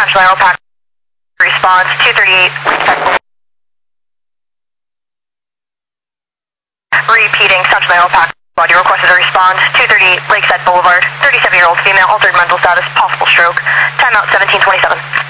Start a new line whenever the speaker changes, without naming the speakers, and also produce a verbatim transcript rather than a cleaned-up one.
Central Aero Pack. Response two thirty-eight, Lakeside Boulevard. Repeating, Central Aero Pack. Body requested a response two thirty-eight, Lakeside Boulevard. thirty-seven-year-old female, altered mental status, possible stroke. Timeout seventeen twenty-seven.